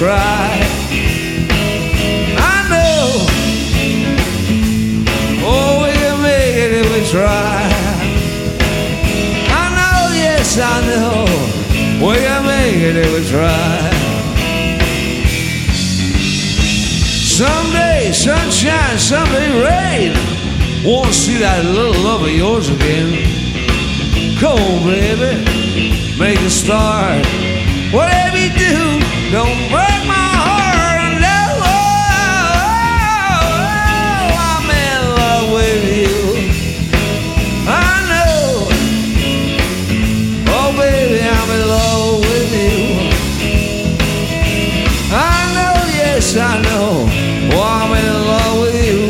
try. I know, oh, we can make it if we try. I know, yes, I know, we can make it if we try. Someday sunshine, someday rain. Want to see that little love of yours again. Come on, baby, make a start. Whatever you do, don't break my heart. No, I'm in love with you. I know, oh baby, I'm in love with you. I know, yes, I know, oh, I'm in love with you.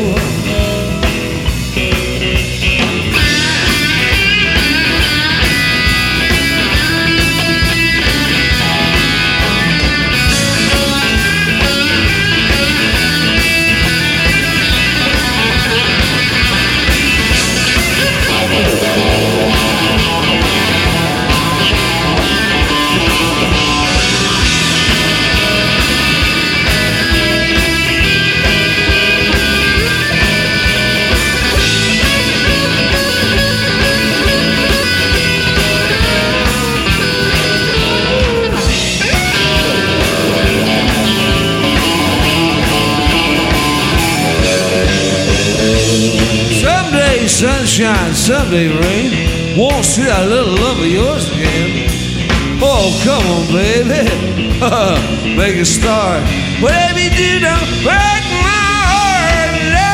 Sunshine, someday rain. Won't see that little love of yours again. Oh, come on, baby, make a start. Whatever you do, don't break my heart.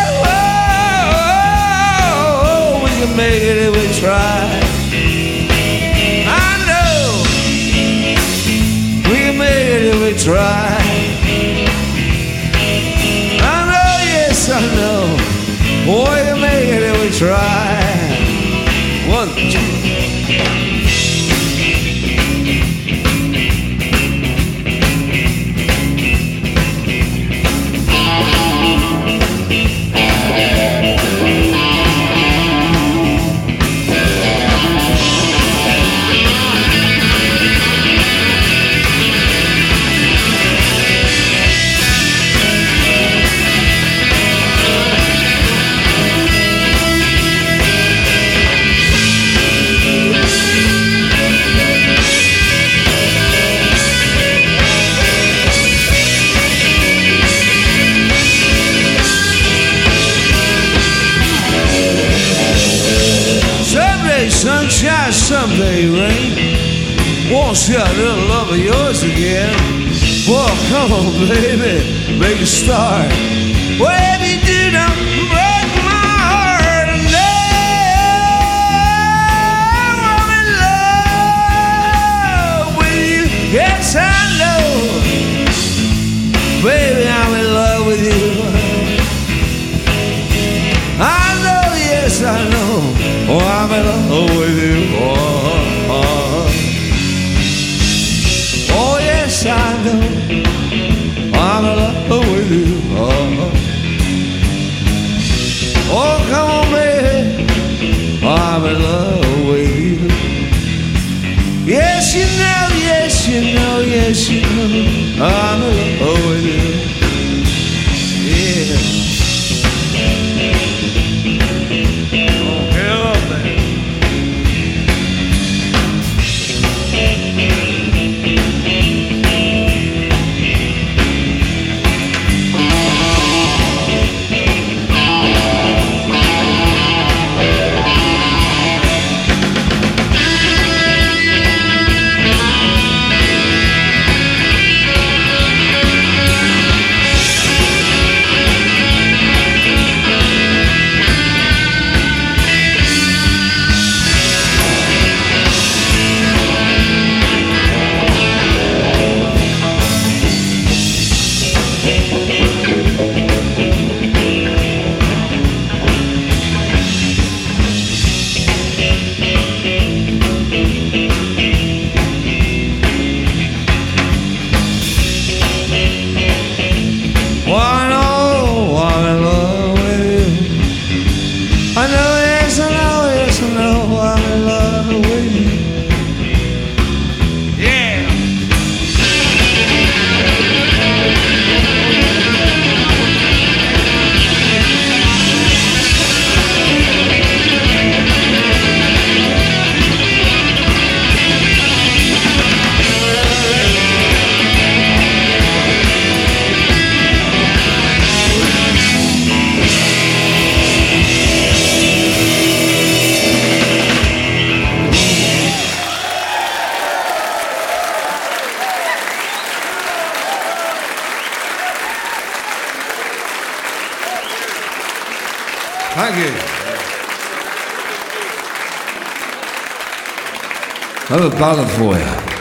No, we can make it if we try. I know, we can make it if we try. I know, yes, I know. Boy, you make it if we try. 1, 2. Sunshine, someday rain. Won't see that little love of yours again. Boy, come on, baby, make a start. Whatever you do, don't break my heart. No, I'm in love with you. Yes, I know, baby, I'm in love with you. I know, yes, I know. Oh, I'm in love with you. Oh, yes, I know. I'm in love with you. Oh, come on, baby. I'm in love with you. Yes, you know, yes, you know, yes, you know. I'm in love with you. Yeah. Thank you. I have a ballad for you.